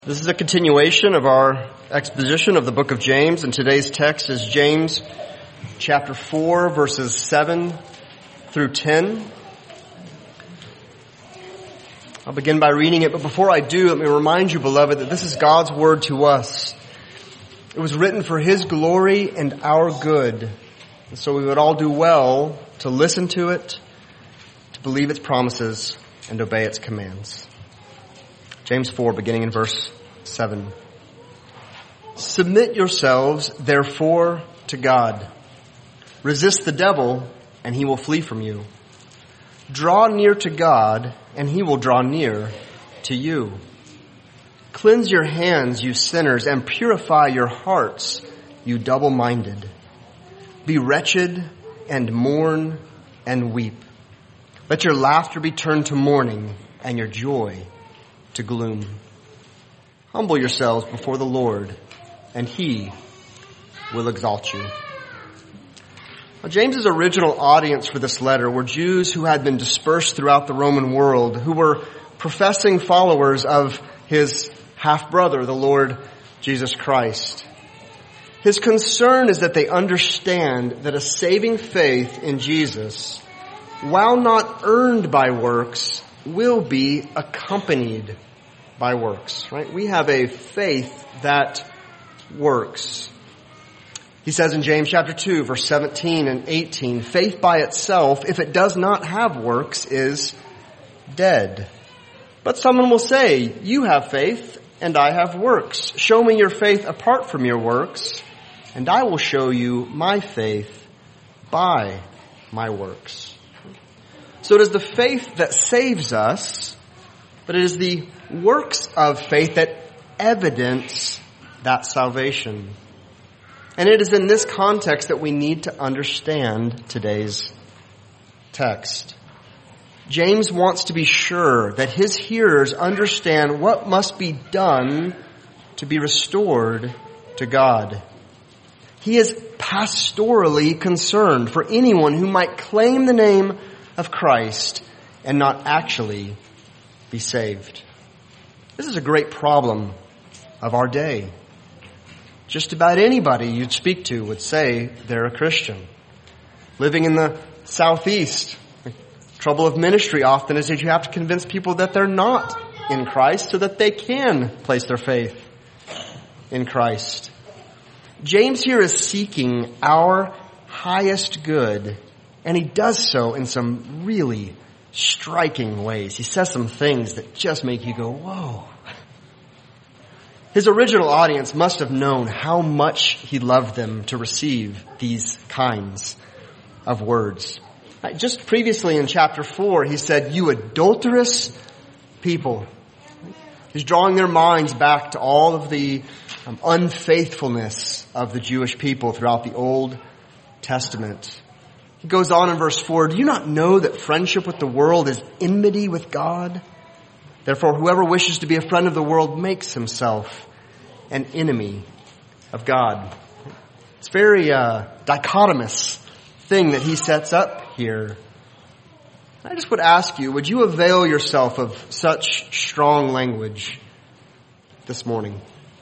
This is a continuation of our exposition of the book of James, and today's text is James chapter 4, verses 7 through 10. I'll begin by reading it, but before I do, let me remind you, beloved, that this is God's word to us. It was written for His glory and our good, and so we would all do well to listen to it, to believe its promises, and obey its commands. James 4, beginning in verse 7. Submit yourselves, therefore, to God. Resist the devil, and he will flee from you. Draw near to God, and he will draw near to you. Cleanse your hands, you sinners, and purify your hearts, you double-minded. Be wretched, and mourn, and weep. Let your laughter be turned to mourning, and your joy to gloom. Humble yourselves before the Lord, and He will exalt you. Now, James's original audience for this letter were Jews who had been dispersed throughout the Roman world, who were professing followers of his half-brother, the Lord Jesus Christ. His concern is that they understand that a saving faith in Jesus, while not earned by works, will be accompanied by works, right? We have a faith that works. He says in James chapter 2, verse 17 and 18, faith by itself, if it does not have works, is dead. But someone will say, you have faith and I have works. Show me your faith apart from your works, and I will show you my faith by my works. So it is the faith that saves us, but it is the works of faith that evidence that salvation. And it is in this context that we need to understand today's text. James wants to be sure that his hearers understand what must be done to be restored to God. He is pastorally concerned for anyone who might claim the name of Christ and not actually be saved. This is a great problem of our day. Just about anybody you'd speak to would say they're a Christian. Living in the Southeast, the trouble of ministry often is that you have to convince people that they're not in Christ so that they can place their faith in Christ. James here is seeking our highest good, and he does so in some really striking ways. He says some things that just make you go, whoa. His original audience must have known how much he loved them to receive these kinds of words. Just previously in chapter 4, he said, you adulterous people. He's drawing their minds back to all of the unfaithfulness of the Jewish people throughout the Old Testament. He goes on in verse 4, do you not know that friendship with the world is enmity with God? Therefore, whoever wishes to be a friend of the world makes himself an enemy of God. It's a very dichotomous thing that he sets up here. I just would ask you, would you avail yourself of such strong language this morning?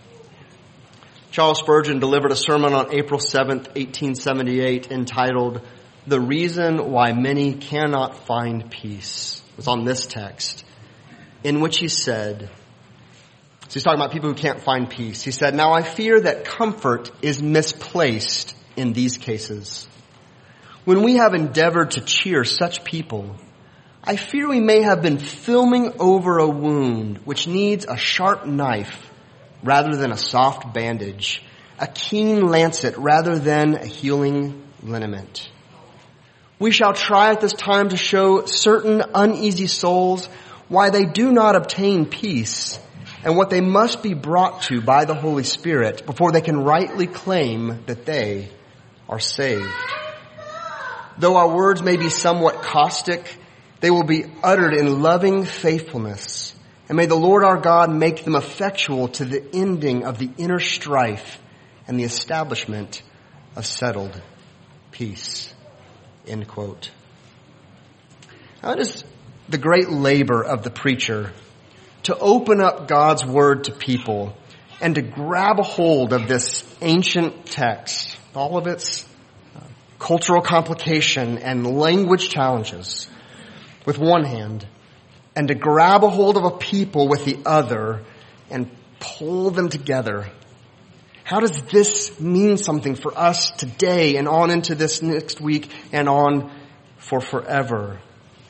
Charles Spurgeon delivered a sermon on April 7th, 1878, entitled, The Reason Why Many Cannot Find Peace. It was on this text, in which he said, so he's talking about people who can't find peace. He said, now I fear that comfort is misplaced in these cases. When we have endeavored to cheer such people, I fear we may have been filming over a wound which needs a sharp knife rather than a soft bandage, a keen lancet rather than a healing liniment. We shall try at this time to show certain uneasy souls why they do not obtain peace and what they must be brought to by the Holy Spirit before they can rightly claim that they are saved. Though our words may be somewhat caustic, they will be uttered in loving faithfulness. And may the Lord our God make them effectual to the ending of the inner strife and the establishment of settled peace. End quote. Now, it is the great labor of the preacher to open up God's Word to people and to grab a hold of this ancient text, all of its cultural complication and language challenges with one hand, and to grab a hold of a people with the other and pull them together. How does this mean something for us today and on into this next week and on for forever?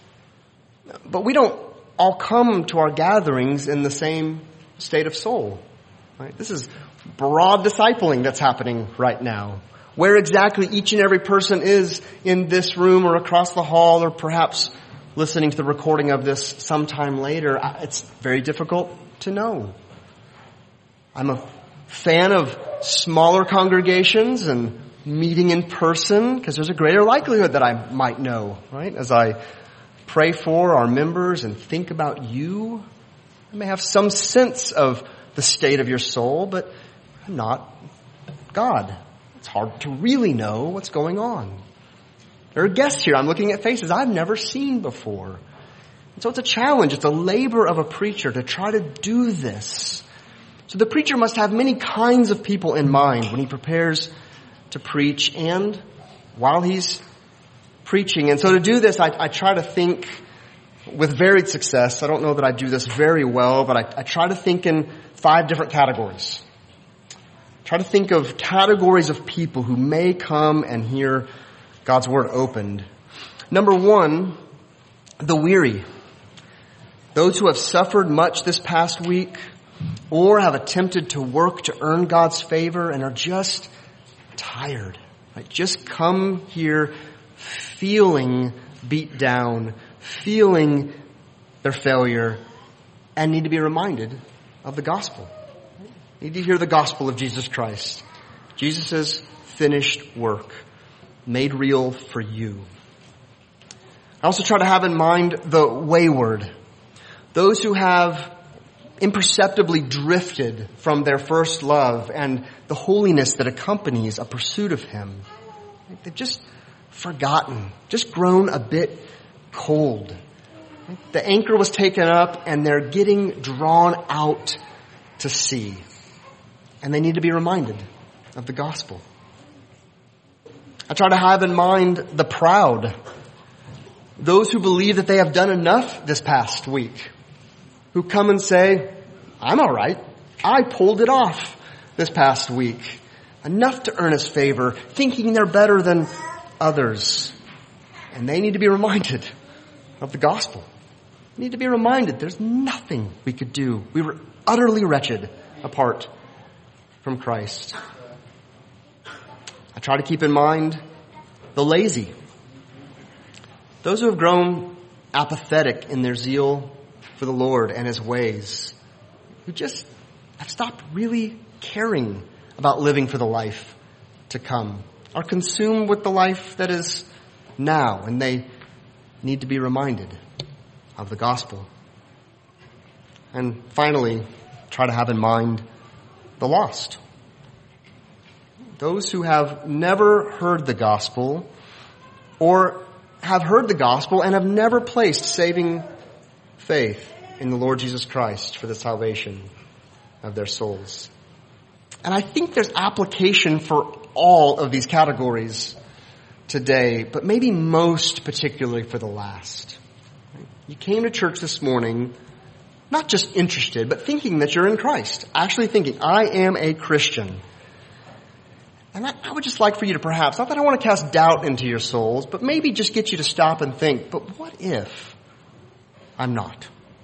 But we don't all come to our gatherings in the same state of soul. Right? This is broad discipling that's happening right now. Where exactly each and every person is in this room or across the hall or perhaps listening to the recording of this sometime later, it's very difficult to know. I'm a fan of smaller congregations and meeting in person because there's a greater likelihood that I might know, right? As I pray for our members and think about you, I may have some sense of the state of your soul, but I'm not God. It's hard to really know what's going on. There are guests here. I'm looking at faces I've never seen before. And so it's a challenge. It's a labor of a preacher to try to do this. So the preacher must have many kinds of people in mind when he prepares to preach and while he's preaching. And so to do this, I try to think with varied success. I don't know that I do this very well, but I try to think in 5 different categories. Try to think of categories of people who may come and hear God's Word opened. Number 1, the weary. Those who have suffered much this past week or have attempted to work to earn God's favor and are just tired. Right? Just come here feeling beat down, feeling their failure, and need to be reminded of the gospel. Need to hear the gospel of Jesus Christ. Jesus' finished work made real for you. I also try to have in mind the wayward. Those who have imperceptibly drifted from their first love and the holiness that accompanies a pursuit of Him. They've just forgotten, just grown a bit cold. The anchor was taken up and they're getting drawn out to sea. And they need to be reminded of the gospel. I try to have in mind the proud. Those who believe that they have done enough this past week. Who come and say, I'm all right. I pulled it off this past week. Enough to earn His favor, thinking they're better than others. And they need to be reminded of the gospel. They need to be reminded there's nothing we could do. We were utterly wretched apart from Christ. I try to keep in mind the lazy. Those who have grown apathetic in their zeal for the Lord and His ways, who just have stopped really caring about living for the life to come, are consumed with the life that is now, and they need to be reminded of the gospel. And finally, try to have in mind the lost. Those who have never heard the gospel or have heard the gospel and have never placed saving faith in the Lord Jesus Christ for the salvation of their souls. And I think there's application for all of these categories today, but maybe most particularly for the last. You came to church this morning not just interested, but thinking that you're in Christ. Actually thinking, I am a Christian. And I would just like for you to perhaps, not that I want to cast doubt into your souls, but maybe just get you to stop and think, but what if I'm not?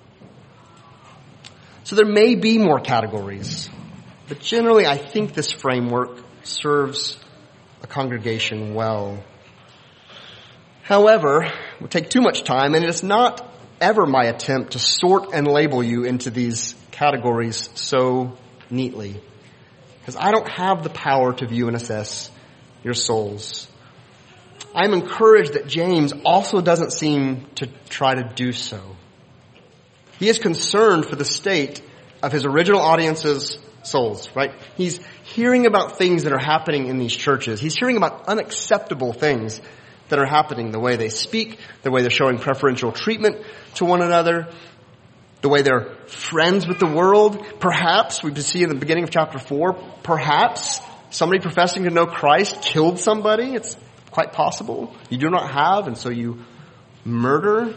So there may be more categories, but generally I think this framework serves a congregation well. However, it would take too much time, and it's not ever my attempt to sort and label you into these categories so neatly. Because I don't have the power to view and assess your souls. I'm encouraged that James also doesn't seem to try to do so. He is concerned for the state of his original audience's souls, right? He's hearing about things that are happening in these churches. He's hearing about unacceptable things that are happening, the way they speak, the way they're showing preferential treatment to one another, the way they're friends with the world. Perhaps, we see in the beginning of chapter 4, perhaps somebody professing to know Christ killed somebody. It's quite possible. You do not have, and so you murder.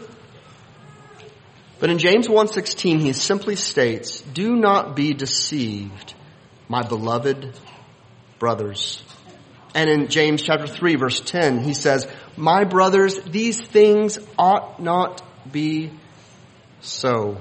But in James 1:16, he simply states, "Do not be deceived, my beloved brothers." And in James chapter 3, verse 10, he says, "My brothers, these things ought not be so."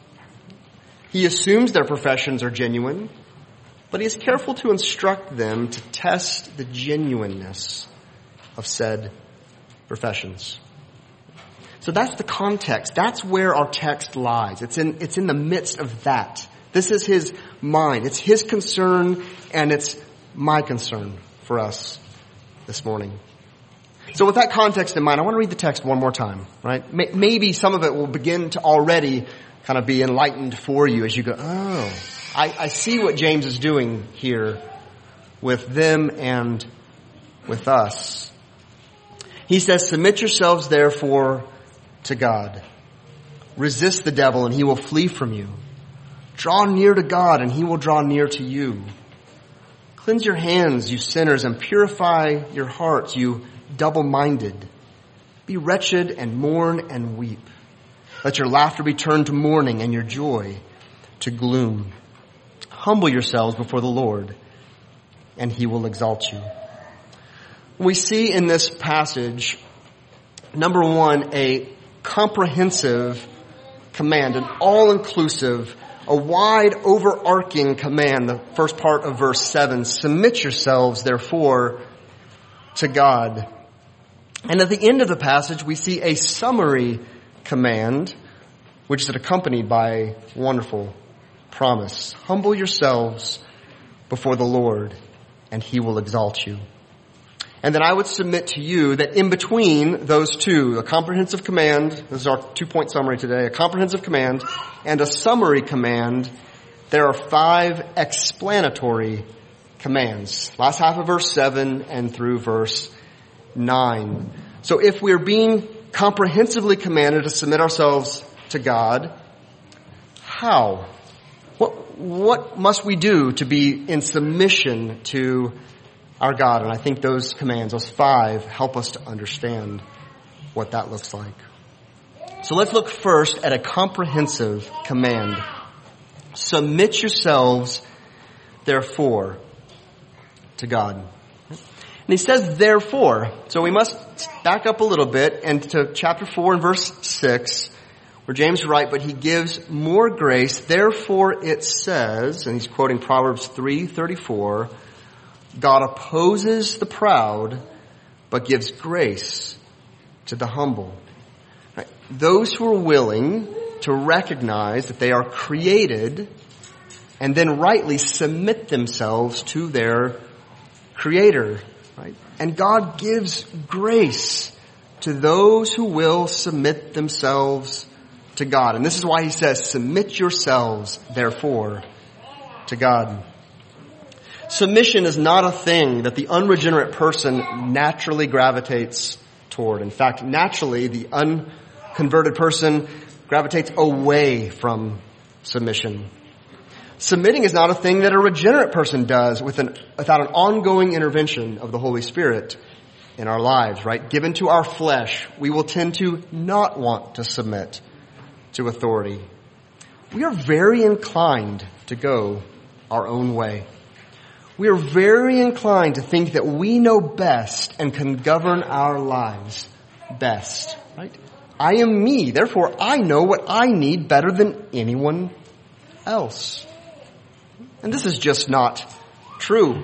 He assumes their professions are genuine, but he is careful to instruct them to test the genuineness of said professions. So that's the context. That's where our text lies. It's in the midst of that. This is his mind. It's his concern, and it's my concern for us this morning. So with that context in mind, I want to read the text one more time, right? Maybe some of it will begin to already kind of be enlightened for you as you go, oh, I see what James is doing here with them and with us. He says, "Submit yourselves therefore to God. Resist the devil and he will flee from you. Draw near to God and he will draw near to you. Cleanse your hands, you sinners, and purify your hearts, you double-minded. Be wretched and mourn and weep. Let your laughter be turned to mourning and your joy to gloom. Humble yourselves before the Lord, and he will exalt you." We see in this passage, number one, a comprehensive command, an all-inclusive, a wide, overarching command. The first part of verse 7, "Submit yourselves, therefore, to God." And at the end of the passage, we see a summary command, which is accompanied by a wonderful promise. "Humble yourselves before the Lord, and he will exalt you." And then I would submit to you that in between those two, a comprehensive command, this is our 2-point summary today, a comprehensive command and a summary command, there are 5 explanatory commands. Last half of verse 7 and through verse 9. So if we're being comprehensively commanded to submit ourselves to God, how? What must we do to be in submission to our God? And I think those commands, those 5, help us to understand what that looks like. So let's look first at a comprehensive command. Submit yourselves, therefore, to God. And he says, therefore. So we must back up a little bit and to chapter 4 and verse 6, where James writes, but he gives more grace. Therefore it says, and he's quoting Proverbs 3:34, God opposes the proud, but gives grace to the humble. Right? Those who are willing to recognize that they are created and then rightly submit themselves to their Creator. Right? And God gives grace to those who will submit themselves to God. And this is why he says, submit yourselves, therefore, to God. Submission is not a thing that the unregenerate person naturally gravitates toward. In fact, naturally, the unconverted person gravitates away from submission. Submitting is not a thing that a regenerate person does without an ongoing intervention of the Holy Spirit in our lives, right? Given to our flesh, we will tend to not want to submit to authority. We are very inclined to go our own way. We are very inclined to think that we know best and can govern our lives best, right? I am me, therefore I know what I need better than anyone else. And this is just not true.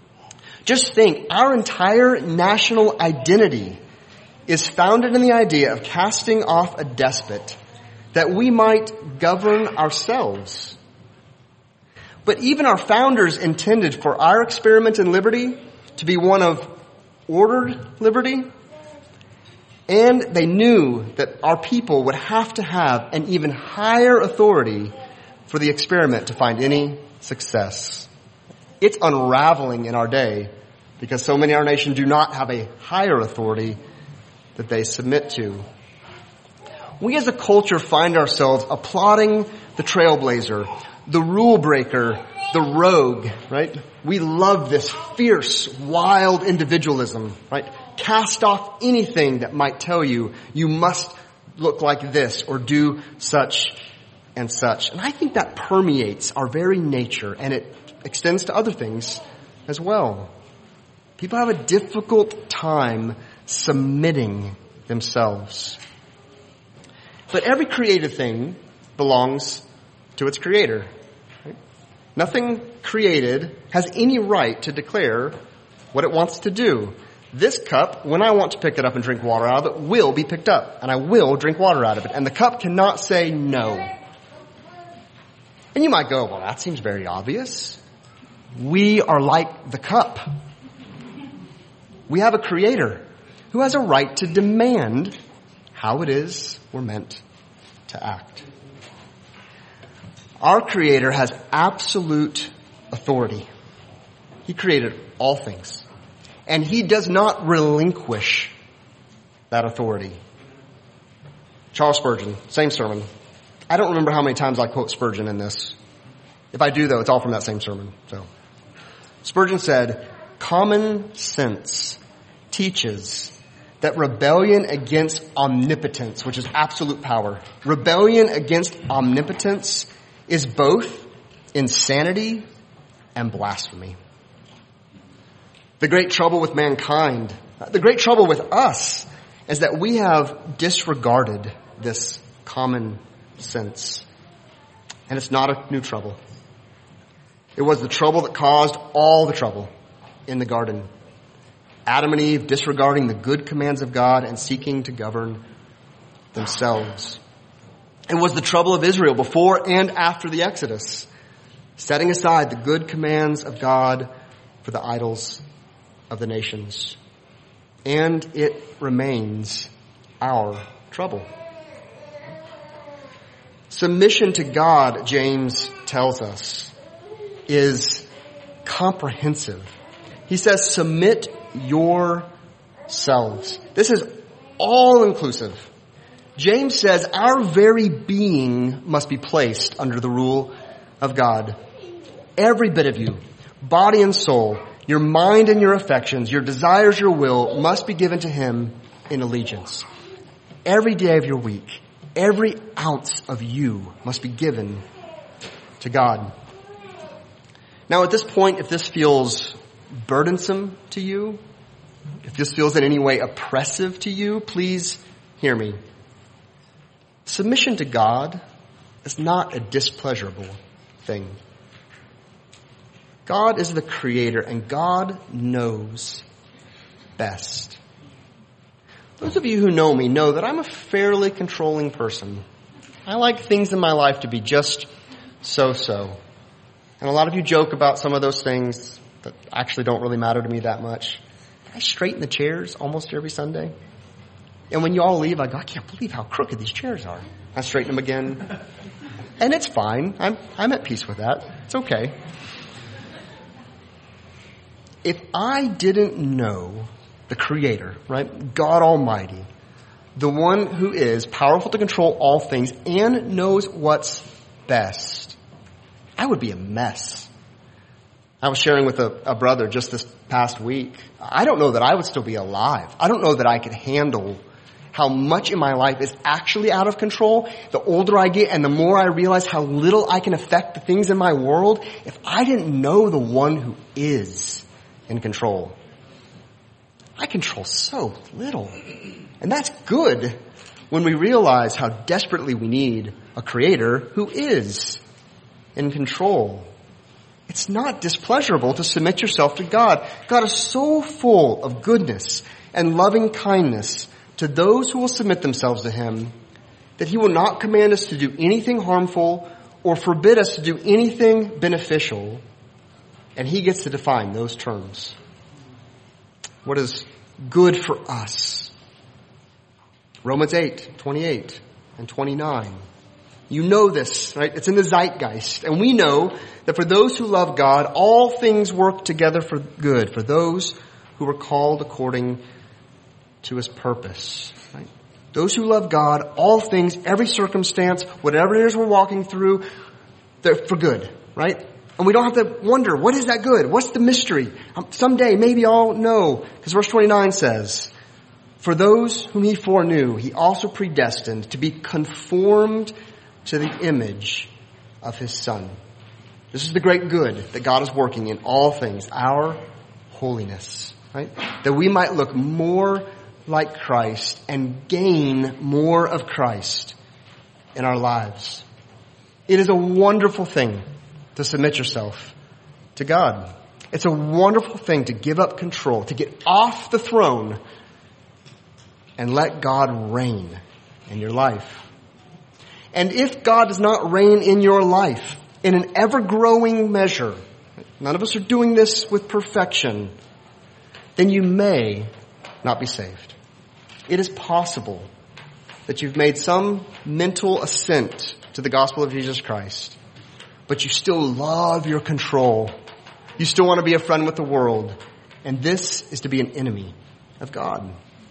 Just think, our entire national identity is founded in the idea of casting off a despot that we might govern ourselves. But even our founders intended for our experiment in liberty to be one of ordered liberty. And they knew that our people would have to have an even higher authority for the experiment to find any success. It's unraveling in our day because so many in our nation do not have a higher authority that they submit to. We as a culture find ourselves applauding the trailblazer, the rule breaker, the rogue, right? We love this fierce, wild individualism, right? Cast off anything that might tell you, you must look like this or do such and such. And I think that permeates our very nature, and it extends to other things as well. People have a difficult time submitting themselves. But every created thing belongs to its creator. Right? Nothing created has any right to declare what it wants to do. This cup, when I want to pick it up and drink water out of it, will be picked up, and I will drink water out of it. And the cup cannot say no. And you might go, well, that seems very obvious. We are like the cup. We have a creator who has a right to demand how it is we're meant to act. Our creator has absolute authority. He created all things. And he does not relinquish that authority. Charles Spurgeon, same sermon. I don't remember how many times I quote Spurgeon in this. If I do, though, it's all from that same sermon. So, Spurgeon said, "Common sense teaches that rebellion against omnipotence, which is absolute power, rebellion against omnipotence is both insanity and blasphemy." The great trouble with mankind, the great trouble with us, is that we have disregarded this common sense. And it's not a new trouble. It was the trouble that caused all the trouble in the garden. Adam and Eve disregarding the good commands of God and seeking to govern themselves. It was the trouble of Israel before and after the Exodus, setting aside the good commands of God for the idols of the nations. And it remains our trouble. Submission to God, James tells us, is comprehensive. He says, submit yourselves. This is all-inclusive. James says our very being must be placed under the rule of God. Every bit of you, body and soul, your mind and your affections, your desires, your will, must be given to Him in allegiance. Every day of your week, every ounce of you must be given to God. Now at this point, if this feels burdensome to you, if this feels in any way oppressive to you, please hear me. Submission to God is not a displeasurable thing. God is the creator, and God knows best. Those of you who know me know that I'm a fairly controlling person. I like things in my life to be just so-so. And a lot of you joke about some of those things that actually don't really matter to me that much. I straighten the chairs almost every Sunday. And when you all leave, I go, I can't believe how crooked these chairs are. I straighten them again. And it's fine. I'm at peace with that. It's okay. If I didn't know the Creator, right, God Almighty, the one who is powerful to control all things and knows what's best, I would be a mess. I was sharing with a brother just this past week. I don't know that I would still be alive. I don't know that I could handle how much in my life is actually out of control. The older I get and the more I realize how little I can affect the things in my world, if I didn't know the one who is in control. I control so little. And that's good when we realize how desperately we need a creator who is in control. It's not displeasurable to submit yourself to God. God is so full of goodness and loving kindness to those who will submit themselves to Him that He will not command us to do anything harmful or forbid us to do anything beneficial. And He gets to define those terms. What is good for us? Romans 8:28 and 29. You know this, right? It's in the zeitgeist. And we know that for those who love God, all things work together for good, for those who are called according to His purpose. Right? Those who love God, all things, every circumstance, whatever it is we're walking through, they're for good, right? And we don't have to wonder, what is that good? What's the mystery? Someday, maybe I'll know. Because verse 29 says, for those whom he foreknew, he also predestined to be conformed to the image of his Son. This is the great good that God is working in all things, our holiness, right? That we might look more like Christ and gain more of Christ in our lives. It is a wonderful thing to submit yourself to God. It's a wonderful thing to give up control, to get off the throne and let God reign in your life. And if God does not reign in your life in an ever-growing measure, none of us are doing this with perfection, then you may not be saved. It is possible that you've made some mental assent to the gospel of Jesus Christ, but you still love your control. You still want to be a friend with the world. And this is to be an enemy of God.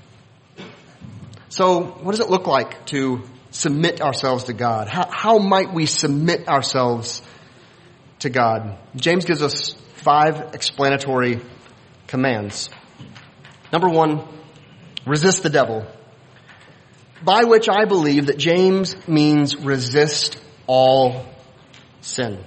So what does it look like to submit ourselves to God? How might we submit ourselves to God? James gives us 5 explanatory commands. Number 1, resist the devil. By which I believe that James means resist all sin.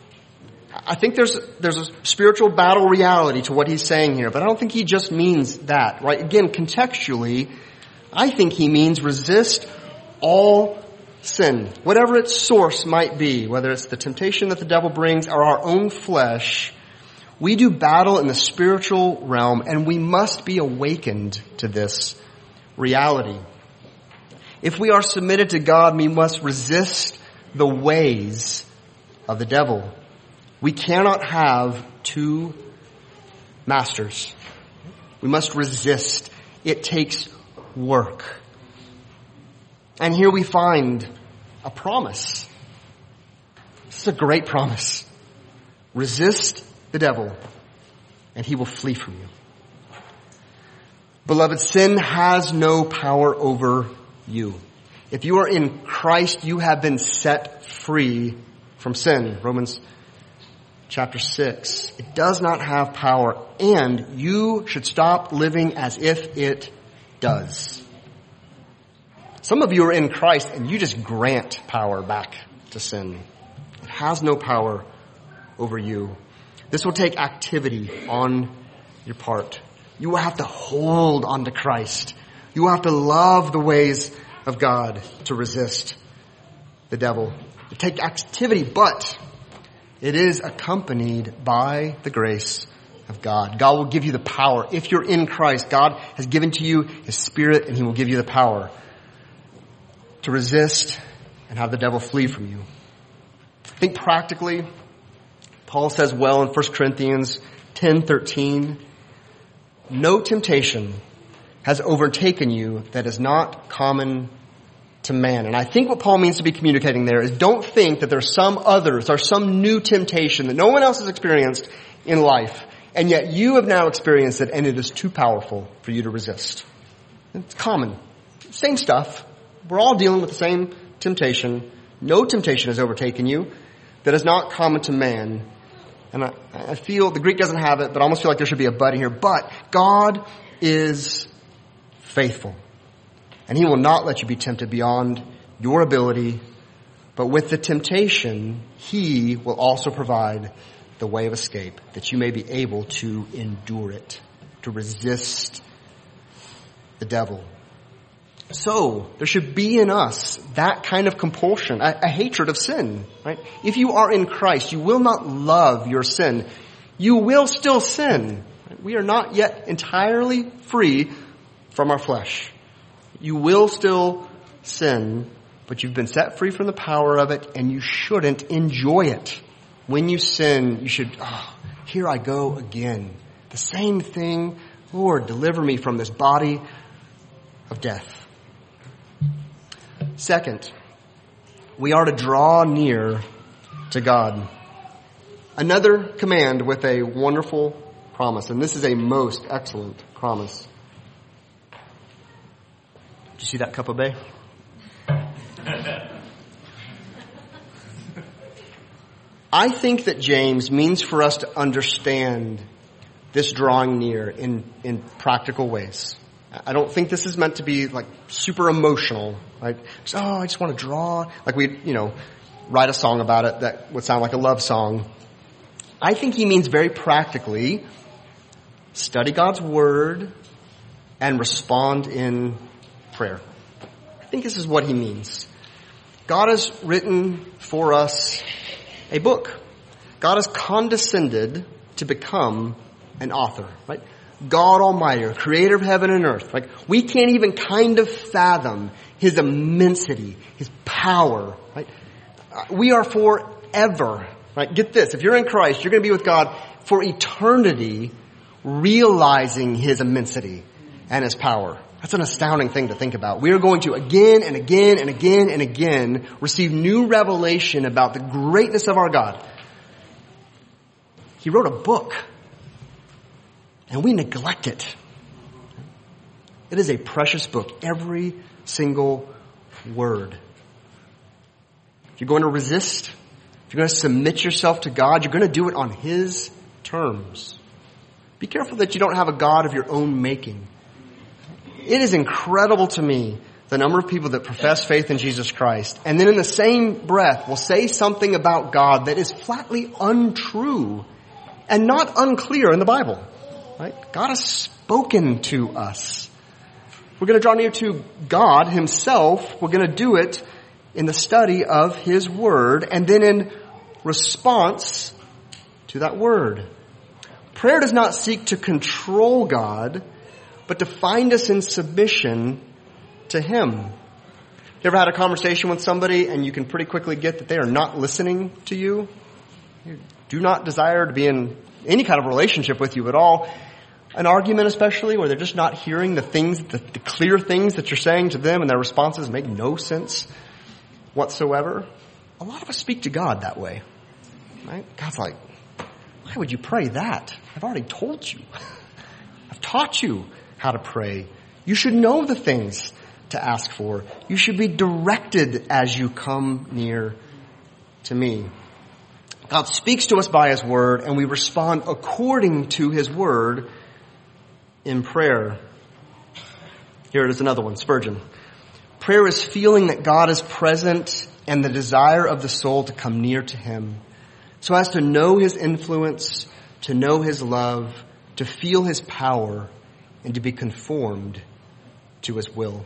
I think there's a spiritual battle reality to what he's saying here, but I don't think he just means that, right? Again, contextually, I think he means resist all sin, whatever its source might be, whether it's the temptation that the devil brings or our own flesh. We do battle in the spiritual realm, and we must be awakened to this reality. If we are submitted to God, we must resist the ways of the devil. We cannot have 2 masters. We must resist. It takes work. And here we find a promise. This is a great promise. Resist the devil, and he will flee from you. Beloved, sin has no power over you. If you are in Christ, you have been set free from sin. Romans chapter 6. It does not have power, and you should stop living as if it does. Some of you are in Christ and you just grant power back to sin. It has no power over you. This will take activity on your part. You will have to hold on to Christ. You will have to love the ways of God to resist the devil. It takes activity, but it is accompanied by the grace of God. God will give you the power. If you're in Christ, God has given to you His Spirit, and He will give you the power to resist and have the devil flee from you. I think practically, Paul says well in 1 Corinthians 10:13, no temptation has overtaken you that is not common to man. And I think what Paul means to be communicating there is don't think that there's some others or some new temptation that no one else has experienced in life, and yet you have now experienced it and it is too powerful for you to resist. It's common. Same stuff. We're all dealing with the same temptation. No temptation has overtaken you that is not common to man. And I feel, the Greek doesn't have it, but I almost feel like there should be a but here. But God is faithful. And He will not let you be tempted beyond your ability. But with the temptation, He will also provide the way of escape, that you may be able to endure it, to resist the devil. So, there should be in us that kind of compulsion, a hatred of sin, right? If you are in Christ, you will not love your sin. You will still sin. We are not yet entirely free from our flesh. You will still sin, but you've been set free from the power of it, and you shouldn't enjoy it. When you sin, you should, here I go again. The same thing. Lord, deliver me from this body of death. Second, we are to draw near to God. Another command with a wonderful promise, and this is a most excellent promise. Did you see that cup of bay? I think that James means for us to understand this drawing near in practical ways. I don't think this is meant to be like super emotional. Like, I just want to draw. Like we, write a song about it that would sound like a love song. I think he means very practically, study God's word and respond in prayer. I think this is what he means. God has written for us a book. God has condescended to become an author, right? God Almighty, creator of heaven and earth. Like, we can't even kind of fathom his immensity, his power, right? We are forever, right? Get this. If you're in Christ, you're going to be with God for eternity, realizing his immensity and his power. That's an astounding thing to think about. We are going to again and again and again and again receive new revelation about the greatness of our God. He wrote a book, and we neglect it. It is a precious book, every single word. If you're going to resist, if you're going to submit yourself to God, you're going to do it on his terms. Be careful that you don't have a God of your own making. It is incredible to me the number of people that profess faith in Jesus Christ and then in the same breath will say something about God that is flatly untrue and not unclear in the Bible. Right? God has spoken to us. We're going to draw near to God himself. We're going to do it in the study of his word and then in response to that word. Prayer does not seek to control God, but to find us in submission to him. You ever had a conversation with somebody and you can pretty quickly get that they are not listening to you? You do not desire to be in any kind of relationship with you at all. An argument especially where they're just not hearing the things, the clear things that you're saying to them and their responses make no sense whatsoever. A lot of us speak to God that way. Right? God's like, why would you pray that? I've already told you. I've taught you how to pray. You should know the things to ask for. You should be directed as you come near to me. God speaks to us by his word, and we respond according to his word in prayer. Here it is, another one, Spurgeon. Prayer is feeling that God is present and the desire of the soul to come near to him, so as to know his influence, to know his love, to feel his power, and to be conformed to his will.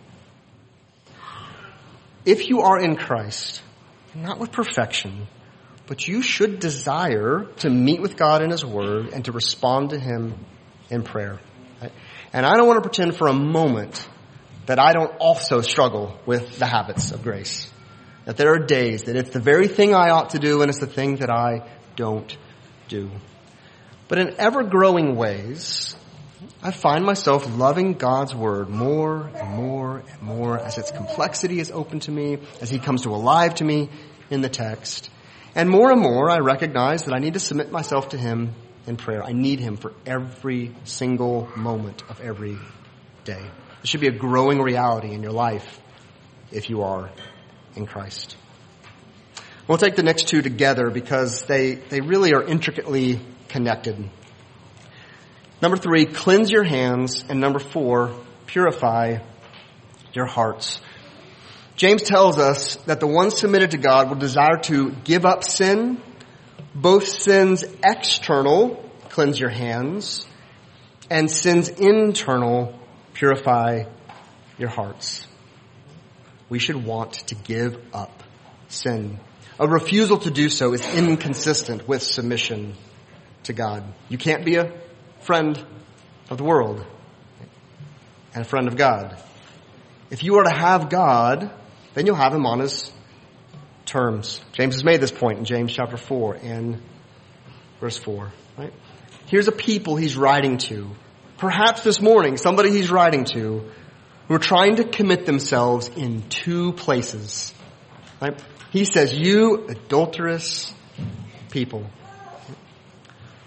If you are in Christ, not with perfection, but you should desire to meet with God in his word and to respond to him in prayer. Right? And I don't want to pretend for a moment that I don't also struggle with the habits of grace. That there are days that it's the very thing I ought to do and it's the thing that I don't do. But in ever-growing ways, I find myself loving God's word more and more and more as its complexity is open to me, as he comes to alive to me in the text. And more, I recognize that I need to submit myself to him in prayer. I need him for every single moment of every day. It should be a growing reality in your life if you are in Christ. We'll take the next two together because they really are intricately connected. Number 3, cleanse your hands. And number 4, purify your hearts. James tells us that the one submitted to God will desire to give up sin, both sins external, cleanse your hands, and sins internal, purify your hearts. We should want to give up sin. A refusal to do so is inconsistent with submission to God. You can't be a friend of the world and a friend of God. If you are to have God, then you'll have him on his terms. James has made this point in James chapter 4 and verse 4. Right? Here's a people he's writing to. Perhaps this morning, somebody he's writing to who are trying to commit themselves in 2 places. Right? He says, you adulterous people.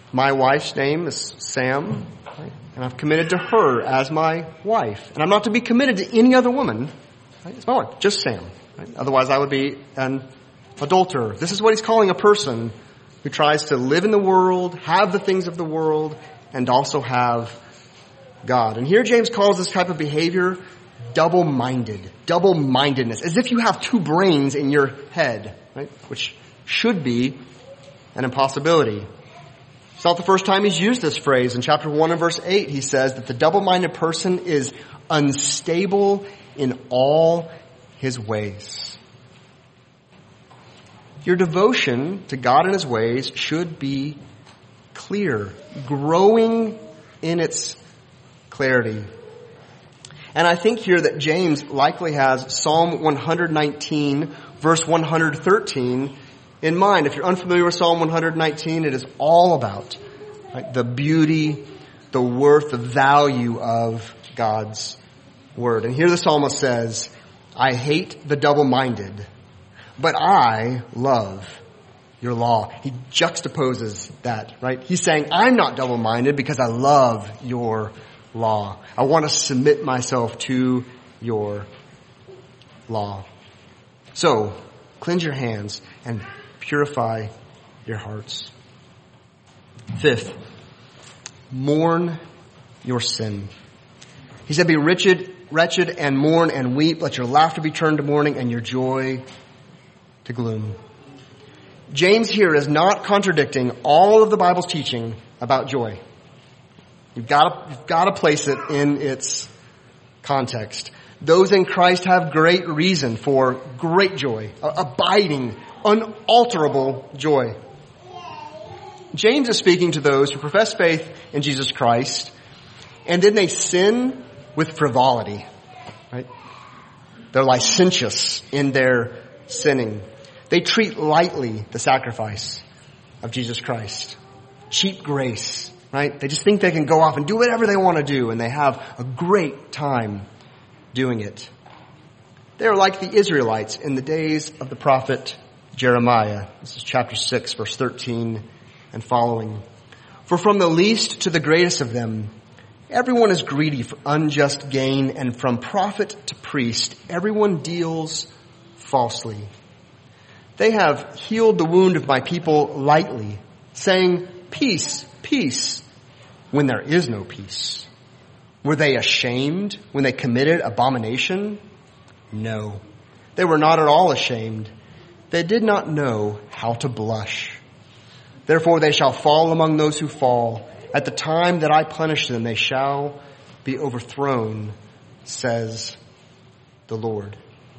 My wife's name is Sam, right? And I've committed to her as my wife. And I'm not to be committed to any other woman. Right? It's my wife, just Sam. Right? Otherwise, I would be an adulterer. This is what he's calling a person who tries to live in the world, have the things of the world, and also have God. And here James calls this type of behavior double-minded, double-mindedness, as if you have two brains in your head, right? Which should be an impossibility. It's not the first time he's used this phrase. In chapter 1 and verse 8, he says that the double-minded person is unstable in all his ways. Your devotion to God and his ways should be clear, growing in its clarity. And I think here that James likely has Psalm 119, verse 113 in mind. If you're unfamiliar with Psalm 119, it is all about the beauty, the worth, the value of God's word. And here the psalmist says, I hate the double-minded, but I love your law. He juxtaposes that, right? He's saying, I'm not double-minded because I love your law. I want to submit myself to your law. So, cleanse your hands and purify your hearts. Fifth, mourn your sin. He said, be wretched and mourn and weep. Let your laughter be turned to mourning and your joy to gloom. James here is not contradicting all of the Bible's teaching about joy. You've got to place it in its context. Those in Christ have great reason for great joy, abiding, unalterable joy. James is speaking to those who profess faith in Jesus Christ, and then they sin with frivolity, right? They're licentious in their sinning. They treat lightly the sacrifice of Jesus Christ. Cheap grace, right? They just think they can go off and do whatever they want to do, and they have a great time doing it. They are like the Israelites in the days of the prophet Jeremiah. This is chapter 6, verse 13 and following. For from the least to the greatest of them, everyone is greedy for unjust gain, and from prophet to priest, everyone deals falsely. They have healed the wound of my people lightly, saying, peace, peace, when there is no peace. Were they ashamed when they committed abomination? No, they were not at all ashamed. They did not know how to blush. Therefore they shall fall among those who fall. At the time that I punish them, they shall be overthrown, says the Lord.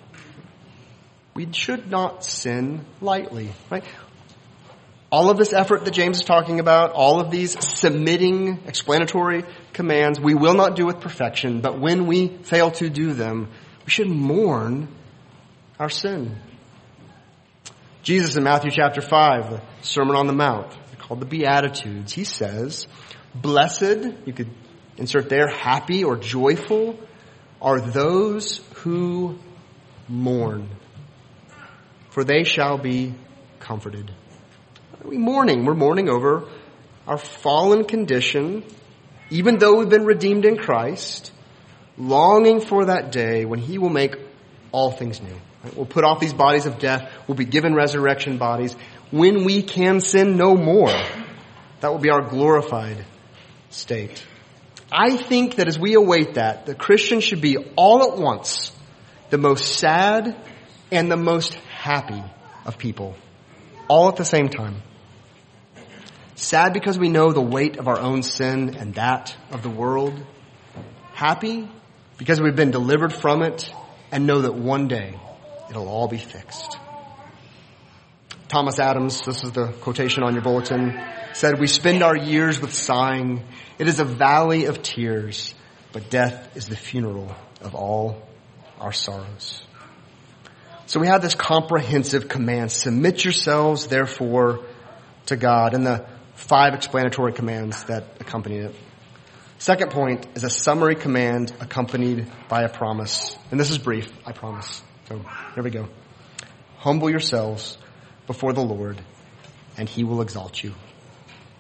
We should not sin lightly, right? All of this effort that James is talking about, all of these submitting explanatory commands, we will not do with perfection, but when we fail to do them, we should mourn our sin. Jesus in Matthew chapter 5, the Sermon on the Mount, called the Beatitudes, he says, blessed, you could insert there, happy or joyful, are those who mourn, for they shall be comforted. We're mourning over our fallen condition, even though we've been redeemed in Christ, longing for that day when he will make all things new. We'll put off these bodies of death. We'll be given resurrection bodies. When we can sin no more, that will be our glorified state. I think that as we await that, the Christian should be all at once the most sad and the most happy of people, all at the same time. Sad because we know the weight of our own sin and that of the world. Happy because we've been delivered from it and know that one day it'll all be fixed. Thomas Adams, this is the quotation on your bulletin, said, we spend our years with sighing. It is a valley of tears, but death is the funeral of all our sorrows. So we have this comprehensive command, submit yourselves, therefore, to God, and the 5 explanatory commands that accompany it. Second point is a summary command accompanied by a promise. And this is brief, I promise. So here we go. Humble yourselves before the Lord, and he will exalt you.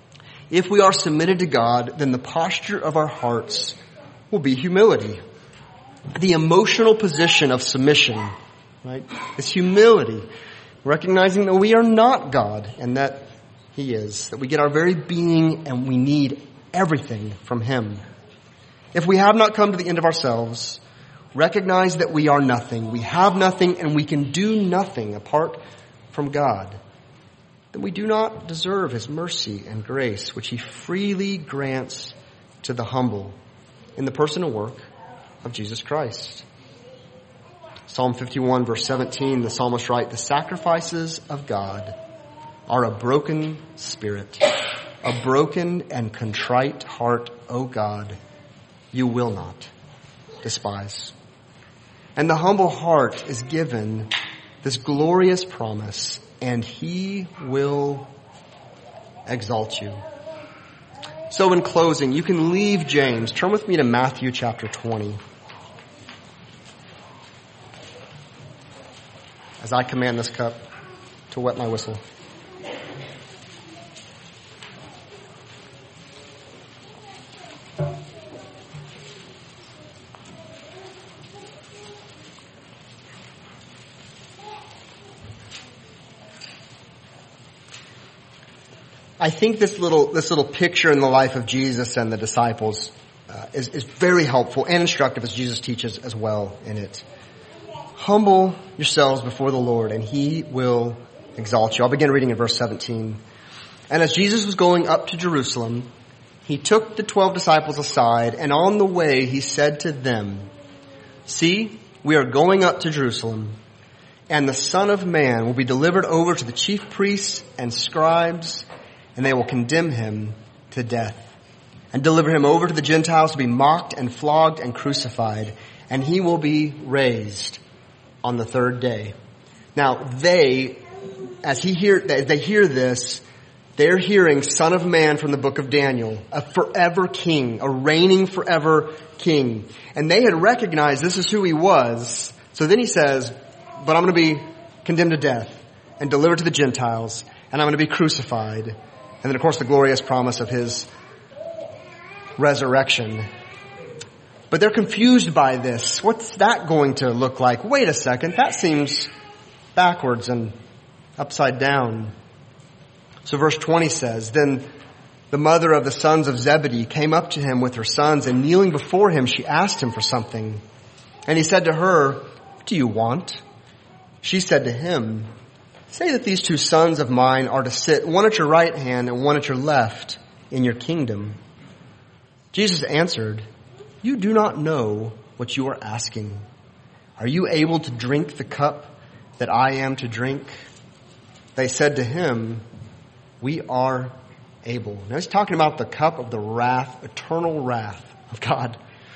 If we are submitted to God, then the posture of our hearts will be humility. The emotional position of submission, right, is humility. Recognizing that we are not God and that He is. That we get our very being and we need everything from Him. If we have not come to the end of ourselves, recognize that we are nothing. We have nothing and we can do nothing apart from God. Then we do not deserve His mercy and grace, which He freely grants to the humble in the person and work of Jesus Christ. Psalm 51 verse 17, the psalmist writes, the sacrifices of God are a broken spirit, a broken and contrite heart, O God, you will not despise. And the humble heart is given this glorious promise, and He will exalt you. So in closing, you can leave James. Turn with me to Matthew chapter 20. As I command this cup to wet my whistle. I think this little picture in the life of Jesus and the disciples is very helpful and instructive, as Jesus teaches as well in it. Humble yourselves before the Lord, and He will exalt you. I'll begin reading in verse 17. And as Jesus was going up to Jerusalem, He took the 12 disciples aside, and on the way He said to them, see, we are going up to Jerusalem, and the Son of Man will be delivered over to the chief priests and scribes, and they will condemn Him to death, and deliver Him over to the Gentiles to be mocked and flogged and crucified, and He will be raised on the third day. Now as they hear this, they're hearing Son of Man from the book of Daniel, a forever king, a reigning forever king. And they had recognized this is who He was. So then He says, but I'm going to be condemned to death and delivered to the Gentiles, and I'm going to be crucified. And then of course the glorious promise of His resurrection. But they're confused by this. What's that going to look like? Wait a second, that seems backwards and upside down. So verse 20 says, then the mother of the sons of Zebedee came up to Him with her sons, and kneeling before Him, she asked Him for something. And He said to her, what do you want? She said to Him, say that these 2 sons of mine are to sit, one at your right hand and one at your left, in your kingdom. Jesus answered, you do not know what you are asking. Are you able to drink the cup that I am to drink? They said to Him, we are able. Now He's talking about the cup of the wrath, eternal wrath of God.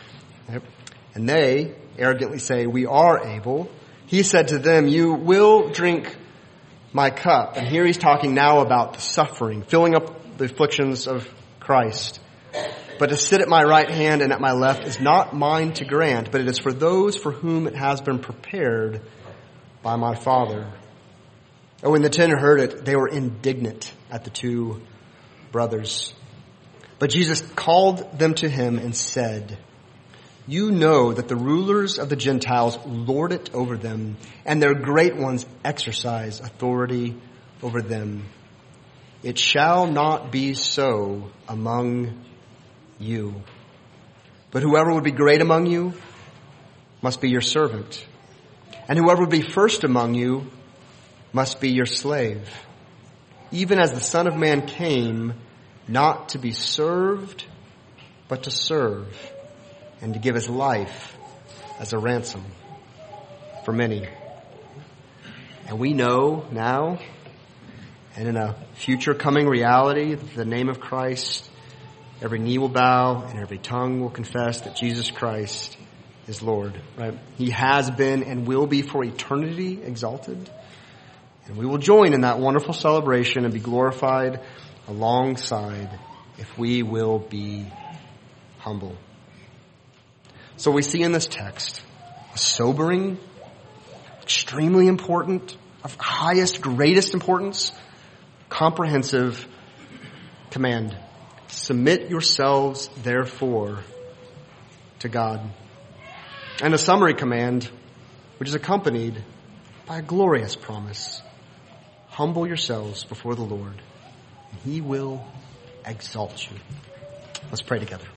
And they arrogantly say, we are able. He said to them, you will drink my cup. And here He's talking now about the suffering, filling up the afflictions of Christ. But to sit at my right hand and at my left is not mine to grant, but it is for those for whom it has been prepared by my Father. And when the 10 heard it, they were indignant at the 2 brothers. But Jesus called them to Him and said, you know that the rulers of the Gentiles lord it over them, and their great ones exercise authority over them. It shall not be so among you. But whoever would be great among you must be your servant. And whoever would be first among you must be your slave. Even as the Son of Man came not to be served, but to serve, and to give His life as a ransom for many. And we know now, and in a future coming reality, the name of Christ, every knee will bow and every tongue will confess that Jesus Christ is Lord, right? He has been and will be for eternity exalted. And we will join in that wonderful celebration and be glorified alongside if we will be humble. So we see in this text a sobering, extremely important, of highest, greatest importance, comprehensive command. Submit yourselves, therefore, to God. And a summary command, which is accompanied by a glorious promise. Humble yourselves before the Lord, and he will exalt you. Let's pray together.